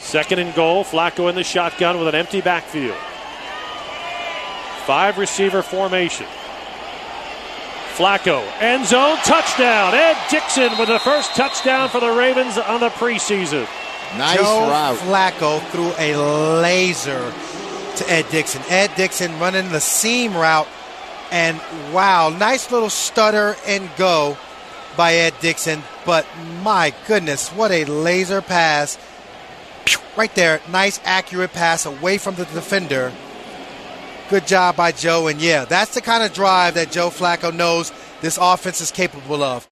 Second and goal. Flacco in the shotgun with an empty backfield. 5-receiver formation. Flacco, end zone, touchdown. Ed Dickson with the first touchdown for the Ravens on the preseason. Nice Joe route. Flacco threw a laser to Ed Dickson. Ed Dickson running the seam route, and wow, nice little stutter and go by Ed Dickson. But my goodness, what a laser pass. Right there, nice accurate pass away from the defender. Good job by Joe, and yeah, that's the kind of drive that Joe Flacco knows this offense is capable of.